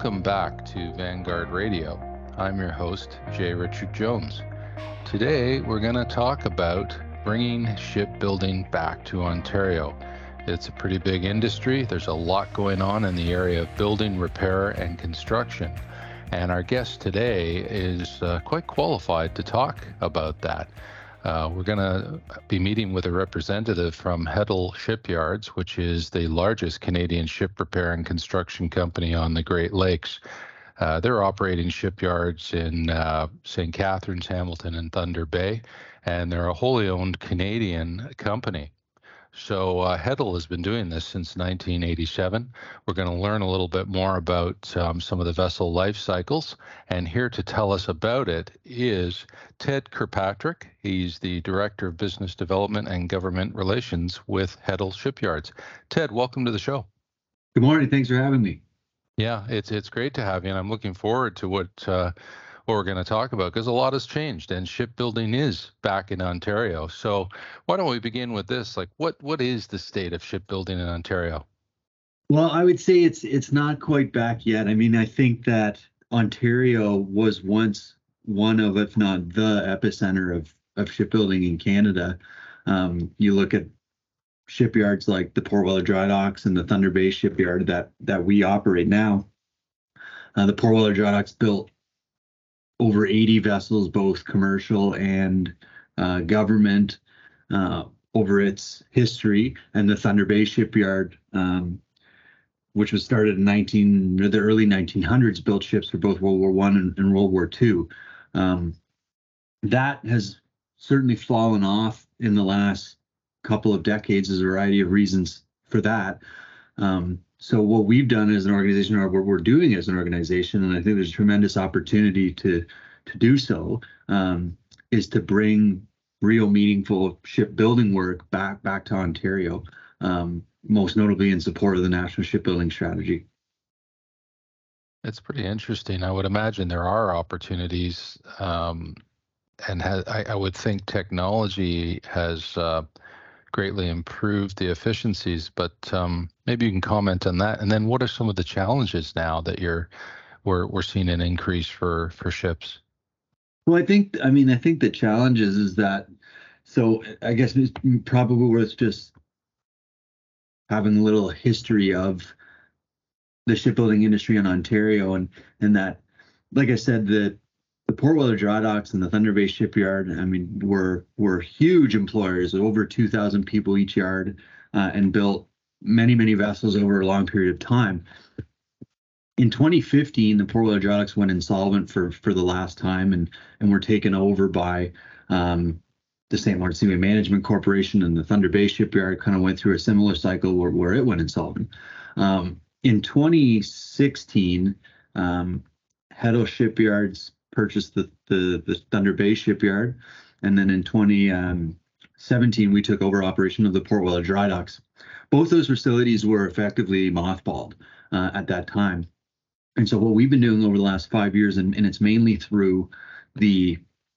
welcome back to Vanguard Radio. I'm your host, J. Richard Jones. Today, we're going to talk about bringing shipbuilding back to Ontario. It's a pretty big industry. There's a lot going on in the area of building, repair, and construction. And our guest today is quite qualified to talk about that. We're going to be meeting with a representative from Heddle Shipyards, which is the largest Canadian ship repair and construction company on the Great Lakes. They're operating shipyards in St. Catharines, Hamilton, and Thunder Bay, and they're a wholly owned Canadian company. So Heddle has been doing this since 1987. We're going to learn a little bit more about some of the vessel life cycles. And here to tell us about it is Ted Kirkpatrick. He's the Director of Business Development and Government Relations with Heddle Shipyards. Ted, welcome to the show. Good morning. Thanks for having me. Yeah, it's great to have you, and I'm looking forward to what we're going to talk about, because a lot has changed and shipbuilding is back in Ontario. So why don't we begin with this? Like, what is the state of shipbuilding in Ontario? Well, I would say it's not quite back yet. I mean, I think that Ontario was once one of, if not the epicenter of shipbuilding in Canada. You look at shipyards like the Port Weller Dry Docks and the Thunder Bay shipyard that we operate now. The Port Weller Dry Docks built over 80 vessels, both commercial and government, over its history. And the Thunder Bay shipyard, which was started in the early 1900s, built ships for both World War I and World War II. That has certainly fallen off in the last couple of decades. There's a variety of reasons for that. So what we've done as an organization, or what we're doing as an organization, and I think there's a tremendous opportunity to do so, is to bring real meaningful shipbuilding work back to Ontario, most notably in support of the National Shipbuilding Strategy. It's pretty interesting. I would imagine there are opportunities, and I would think technology has greatly improved the efficiencies, but maybe you can comment on that. And then what are some of the challenges now that we're seeing an increase for ships? Well, I think the challenge is that, so I guess it's probably worth just having a little history of the shipbuilding industry in Ontario, and that, like I said, the Port Weller Dry Docks and the Thunder Bay shipyard, I mean, were huge employers, over 2,000 people each yard, and built many vessels over a long period of time. In 2015, the Port Weller Dry Docks went insolvent for the last time, and were taken over by the St. Lawrence Seaway Management Corporation, and the Thunder Bay shipyard kind of went through a similar cycle where it went insolvent. In 2016, Heddle Shipyards purchased the Thunder Bay shipyard, and then in 2017 we took over operation of the Port Weller Dry Docks. Both those facilities were effectively mothballed at that time, and so what we've been doing over the last 5 years, and it's mainly through the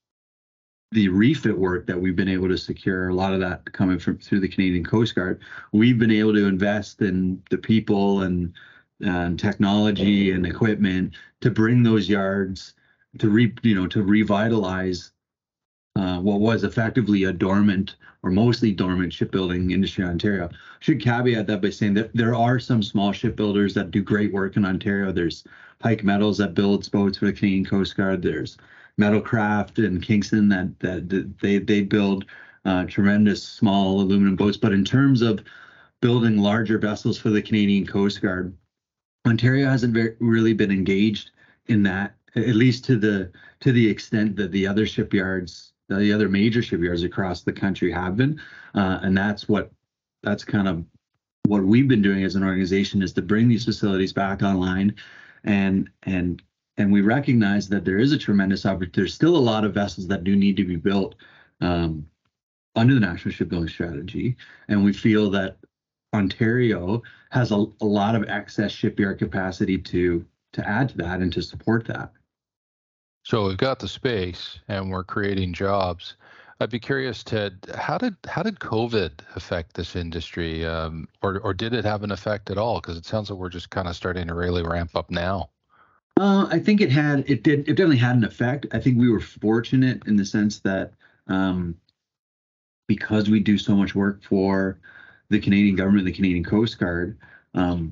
refit work that we've been able to secure, a lot of that coming through the Canadian Coast Guard. We've been able to invest in the people and technology and equipment to bring those yards to revitalize what was effectively a dormant or mostly dormant shipbuilding industry in Ontario. I should caveat that by saying that there are some small shipbuilders that do great work in Ontario. There's Pike Metals that builds boats for the Canadian Coast Guard. There's Metalcraft in Kingston that they build tremendous small aluminum boats. But in terms of building larger vessels for the Canadian Coast Guard, Ontario hasn't really been engaged in that, at least to the extent that the other shipyards, the other major shipyards across the country have been. And that's kind of what we've been doing as an organization, is to bring these facilities back online, and we recognize that there is a tremendous opportunity. There's still a lot of vessels that do need to be built under the National Shipbuilding Strategy, and we feel that Ontario has a lot of excess shipyard capacity to add to that and to support that. So we've got the space and we're creating jobs. I'd be curious, Ted, how did COVID affect this industry, or did it have an effect at all? Because it sounds like we're just kind of starting to really ramp up now. I think it definitely had an effect. I think we were fortunate in the sense that um, because we do so much work for the Canadian government, the Canadian Coast Guard, um,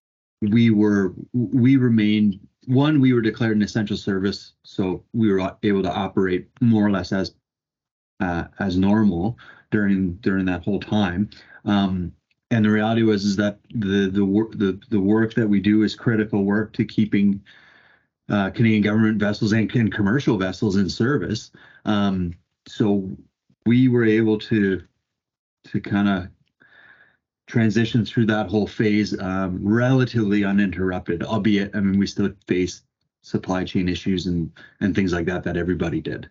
we remained one. We were declared an essential service, so we were able to operate more or less as normal during that whole time. Um, and the reality was is that the work that we do is critical work to keeping Canadian government vessels and commercial vessels in service. So we were able to kind of transition through that whole phase relatively uninterrupted, albeit I mean we still face supply chain issues and things like that everybody did.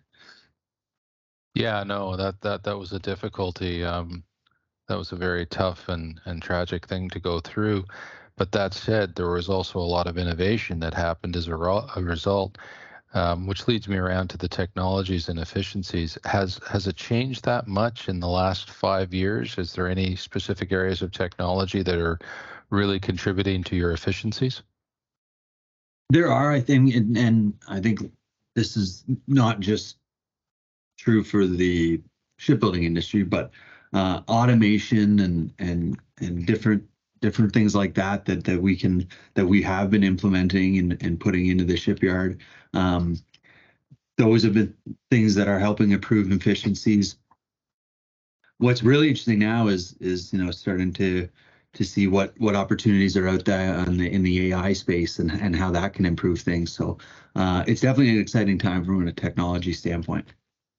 Yeah, no, that was a difficulty. That was a very tough and tragic thing to go through. But that said, there was also a lot of innovation that happened as a result, which leads me around to the technologies and efficiencies. Has it changed that much in the last 5 years? Is there any specific areas of technology that are really contributing to your efficiencies? There are, I think, and I think this is not just true for the shipbuilding industry, but automation and different things like that we have been implementing and putting into the shipyard. Um, those have been things that are helping improve efficiencies. What's really interesting now is starting to see what opportunities are out there in the AI space and how that can improve things. So it's definitely an exciting time from a technology standpoint.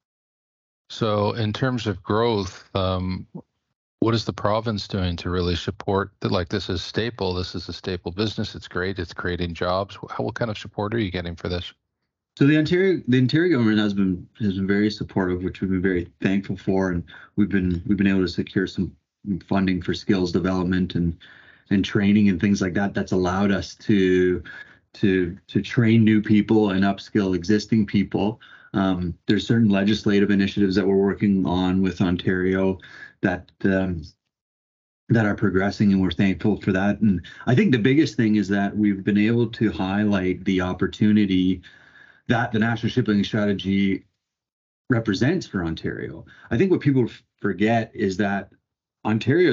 So, in terms of growth, what is the province doing to really support that? Like, this is staple. This is a staple business. It's great. It's creating jobs. What kind of support are you getting for this? So the Ontario government has been very supportive, which we've been very thankful for, and we've been able to secure some funding for skills development and training and things like that. That's allowed us to train new people and upskill existing people. There's certain legislative initiatives that we're working on with Ontario that that are progressing, and we're thankful for that. And I think the biggest thing is that we've been able to highlight the opportunity that the National Shipbuilding Strategy represents for Ontario. I think what people forget is that Ontario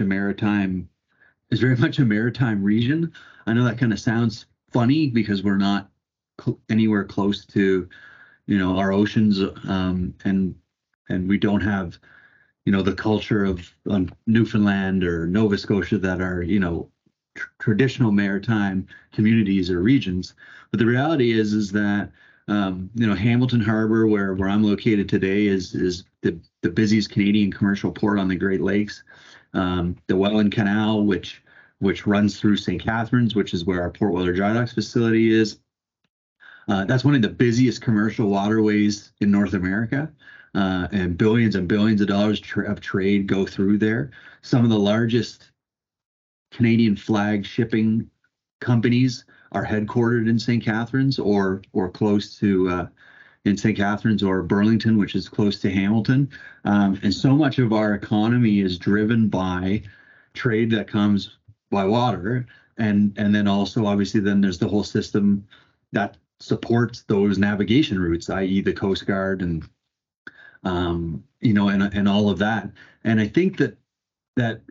is very much a maritime region. I know that kind of sounds funny because we're not anywhere close to our oceans, and we don't have the culture of Newfoundland or Nova Scotia that are traditional maritime communities or regions. But the reality is that Hamilton Harbor, where I'm located today, is the busiest Canadian commercial port on the Great Lakes. The Welland Canal, which runs through St. Catharines, which is where our Port Weller Dry Docks facility is. That's one of the busiest commercial waterways in North America, and billions of dollars of trade go through there. Some of the largest Canadian flag shipping companies are headquartered in St. Catharines or close to in St. Catharines or Burlington, which is close to Hamilton. And so much of our economy is driven by trade that comes by water, and then also obviously then there's the whole system that supports those navigation routes, i.e., the Coast Guard and all of that. And I think that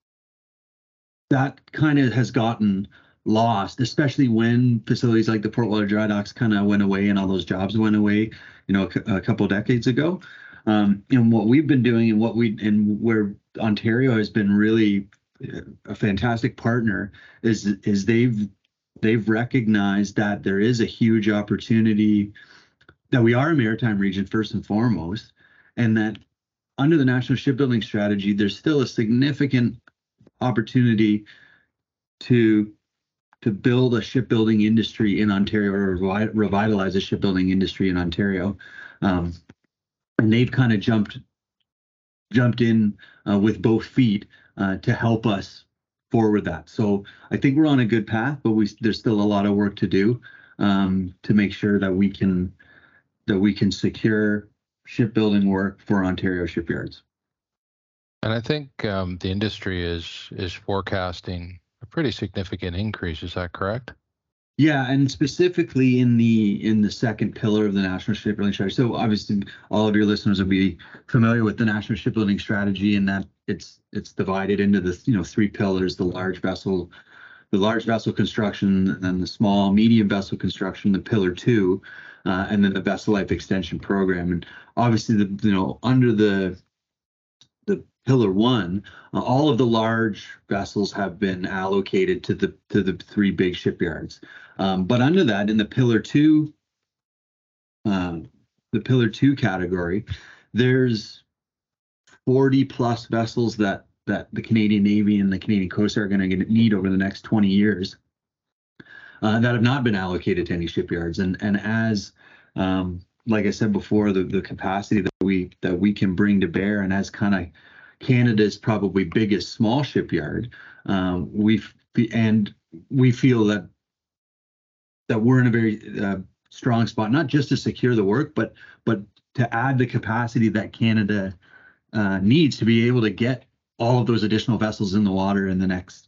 that kind of has gotten lost, especially when facilities like the Port Weller Dry Docks kind of went away and all those jobs went away, a couple of decades ago. And what we've been doing and where Ontario has been really a fantastic partner is they've recognized that there is a huge opportunity, that we are a maritime region first and foremost, and that under the National Shipbuilding Strategy, there's still a significant opportunity to build a shipbuilding industry in Ontario, or revitalize a shipbuilding industry in Ontario. And they've kind of jumped in with both feet to help us forward that. So I think we're on a good path, but there's still a lot of work to do to make sure that we can secure shipbuilding work for Ontario shipyards. And I think the industry is forecasting a pretty significant increase. Is that correct? Yeah, and specifically in the second pillar of the National Shipbuilding Strategy. So obviously, all of your listeners will be familiar with the National Shipbuilding Strategy, and that it's divided into the three pillars: the large vessel construction, and the small medium vessel construction, the pillar two, and then the vessel life extension program. And obviously, under the pillar one, all of the large vessels have been allocated to the three big shipyards. But under that, in the pillar two category, there's 40 plus vessels that the Canadian Navy and the Canadian Coast Guard are going to need over the next 20 years that have not been allocated to any shipyards. And as like I said before, the capacity that we can bring to bear, and as kind of Canada's probably biggest small shipyard, we feel that we're in a very strong spot, not just to secure the work, but to add the capacity that Canada needs to be able to get all of those additional vessels in the water in the next,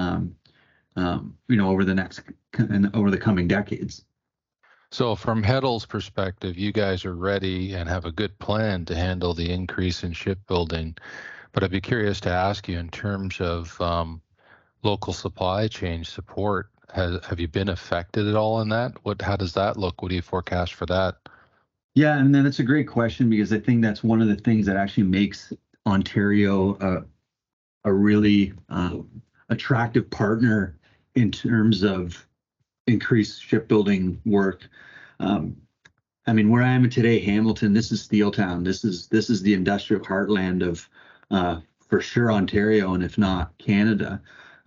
over the coming decades. So from Heddle's perspective, you guys are ready and have a good plan to handle the increase in shipbuilding. But I'd be curious to ask you, in terms of local supply chain support, have you been affected at all in that? How does that look? What do you forecast for that? Yeah, and then it's a great question, because I think that's one of the things that actually makes Ontario a really attractive partner in terms of increased shipbuilding work. I mean, where I am today, Hamilton, this is steel town. This is the industrial heartland of for sure Ontario, and if not Canada.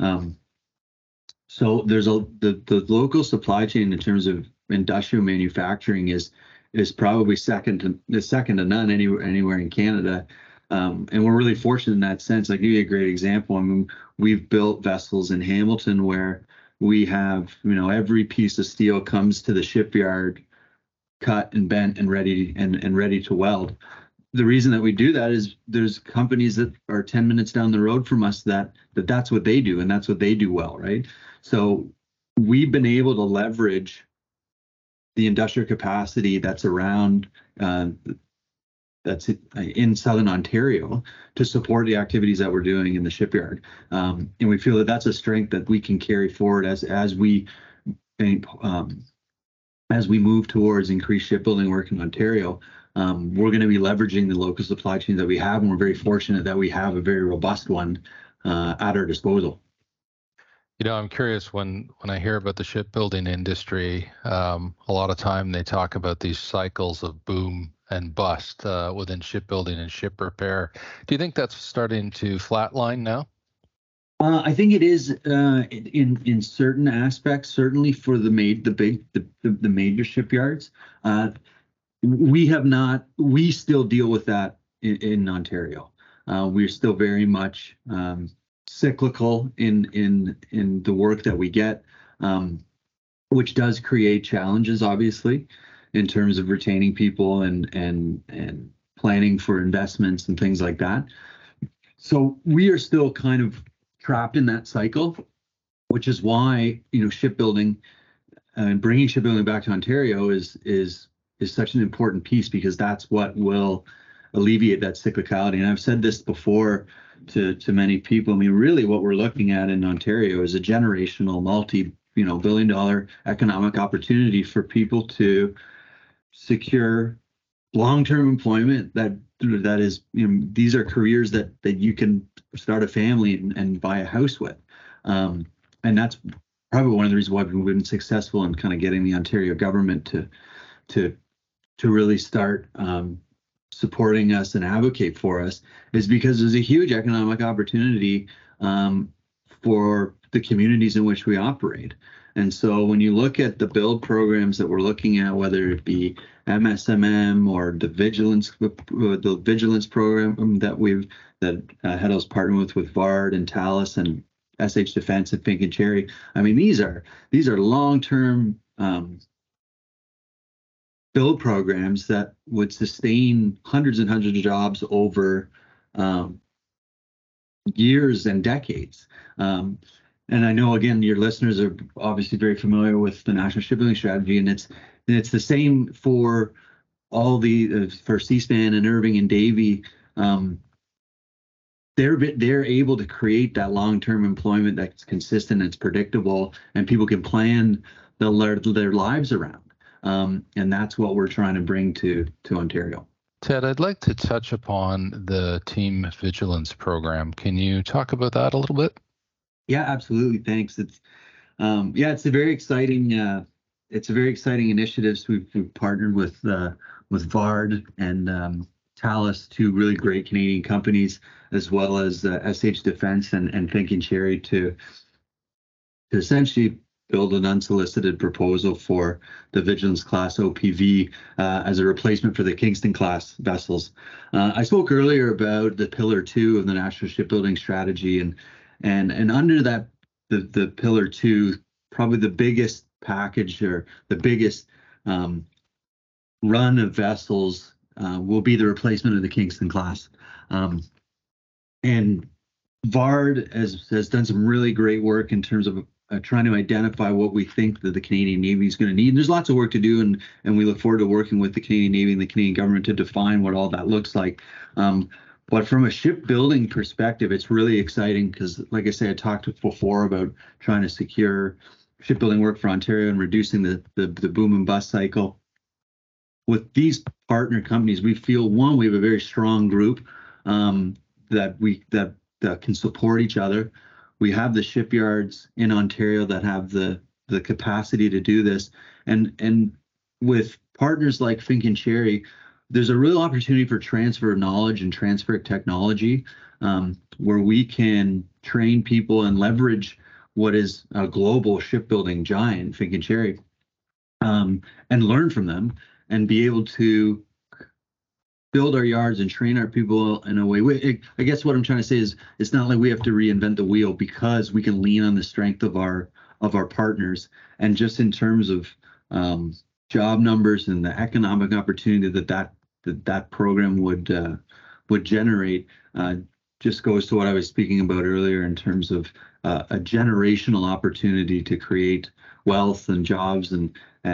So there's the local supply chain in terms of industrial manufacturing is probably second to none anywhere in Canada. And we're really fortunate in that sense. I'll give you a great example. I mean, we've built vessels in Hamilton where we have, every piece of steel comes to the shipyard cut and bent and ready to weld. The reason that we do that is there's companies that are 10 minutes down the road from us that's what they do, and that's what they do well, right? So we've been able to leverage the industrial capacity that's around that's in Southern Ontario to support the activities that we're doing in the shipyard, and we feel that that's a strength that we can carry forward as we move towards increased shipbuilding work in Ontario. We're going to be leveraging the local supply chain that we have, and we're very fortunate that we have a very robust one at our disposal. I'm curious, when I hear about the shipbuilding industry, a lot of time they talk about these cycles of boom and bust within shipbuilding and ship repair. Do you think that's starting to flatline now? I think it is in certain aspects, certainly for the major shipyards. We still deal with that in Ontario. We're still very much cyclical in the work that we get, which does create challenges, obviously, in terms of retaining people and planning for investments and things like that. So we are still kind of trapped in that cycle, which is why shipbuilding and bringing shipbuilding back to Ontario is such an important piece, because that's what will alleviate that cyclicality. And I've said this before to many people. I mean, really what we're looking at in Ontario is a generational multi-billion-dollar economic opportunity for people to secure long-term employment that is, these are careers that you can start a family and buy a house with. And that's probably one of the reasons why we've been successful in kind of getting the Ontario government to really start supporting us and advocate for us, is because there's a huge economic opportunity for the communities in which we operate. And so when you look at the build programs that we're looking at, whether it be MSMM or the vigilance program that Heddle's partnered with VARD and Thales and SH Defense and Finken Cherry, I mean, these are long-term build programs that would sustain hundreds and hundreds of jobs over years and decades. and I know again your listeners are obviously very familiar with the National Shipbuilding Strategy, and it's the same for all the for Seaspan and Irving and Davie. They're able to create that long-term employment that's consistent, it's predictable, and people can plan their lives around. And that's what we're trying to bring to Ontario. Ted, I'd like to touch upon the Team Vigilance program. Can you talk about that a little bit? Yeah, absolutely. Thanks. It's a very exciting initiative. So we've partnered with VARD and Thales, two really great Canadian companies, as well as SH Defense and Finken Cherry to essentially build an unsolicited proposal for the Vigilance class OPV as a replacement for the Kingston class vessels. I spoke earlier about the Pillar 2 of the National Shipbuilding Strategy, and under that, the Pillar 2, probably the biggest package or the biggest run of vessels will be the replacement of the Kingston class. And VARD has done some really great work in terms of trying to identify what we think that the Canadian Navy is going to need. And there's lots of work to do, and we look forward to working with the Canadian Navy and the Canadian government to define what all that looks like. But from a shipbuilding perspective, it's really exciting because, like I say, I talked before about trying to secure shipbuilding work for Ontario and reducing the boom and bust cycle. With these partner companies, we feel, one, we have a very strong group that can support each other. We have the shipyards in Ontario that have the capacity to do this, and with partners like Finken Cherry, there's a real opportunity for transfer of knowledge and transfer of technology, where we can train people and leverage what is a global shipbuilding giant, Finken Cherry, and learn from them and be able to build our yards and train our people in a way. I guess what I'm trying to say is it's not like we have to reinvent the wheel, because we can lean on the strength of our partners. And just in terms of job numbers and the economic opportunity that program would generate, just goes to what I was speaking about earlier in terms of a generational opportunity to create wealth and jobs and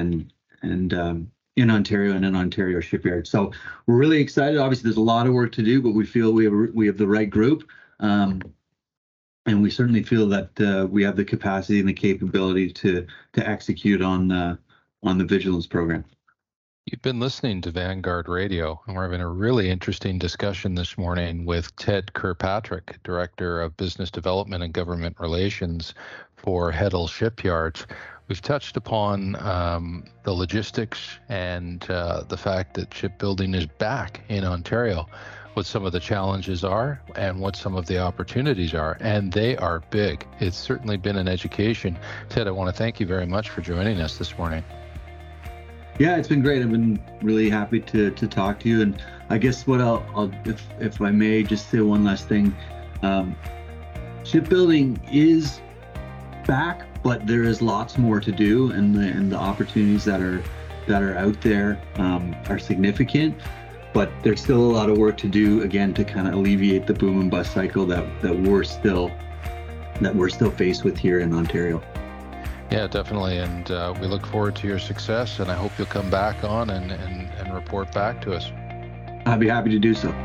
in Ontario and in Ontario shipyards. So we're really excited. Obviously, there's a lot of work to do, but we feel we have the right group, and we certainly feel that we have the capacity and the capability to execute on the Vigilance program. You've been listening to Vanguard Radio, and we're having a really interesting discussion this morning with Ted Kirkpatrick, Director of Business Development and Government Relations for Heddle Shipyards. We've touched upon the logistics and the fact that shipbuilding is back in Ontario, what some of the challenges are and what some of the opportunities are, and they are big. It's certainly been an education. Ted, I want to thank you very much for joining us this morning. Yeah, it's been great. I've been really happy to talk to you. And I guess what I'll if I may just say one last thing, shipbuilding is back, but there is lots more to do, and the opportunities that are out there are significant. But there's still a lot of work to do, again, to kind of alleviate the boom and bust cycle that we're still faced with here in Ontario. Yeah, definitely. And we look forward to your success, and I hope you'll come back on and report back to us. I'd be happy to do so.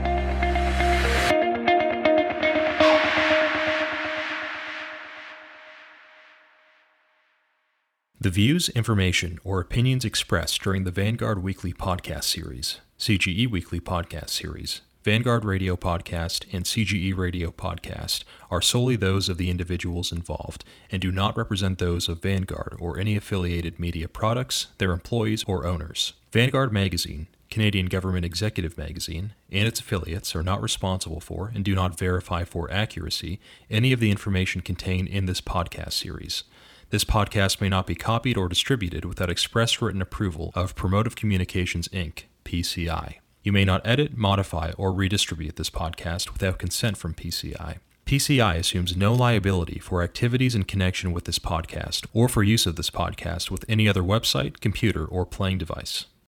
The views, information, or opinions expressed during the Vanguard Weekly Podcast Series, CGE Weekly Podcast Series, Vanguard Radio Podcast, and CGE Radio Podcast are solely those of the individuals involved and do not represent those of Vanguard or any affiliated media products, their employees, or owners. Vanguard Magazine, Canadian Government Executive Magazine, and its affiliates are not responsible for and do not verify for accuracy any of the information contained in this podcast series. This podcast may not be copied or distributed without express written approval of Promotive Communications, Inc., PCI. You may not edit, modify, or redistribute this podcast without consent from PCI. PCI assumes no liability for activities in connection with this podcast or for use of this podcast with any other website, computer, or playing device.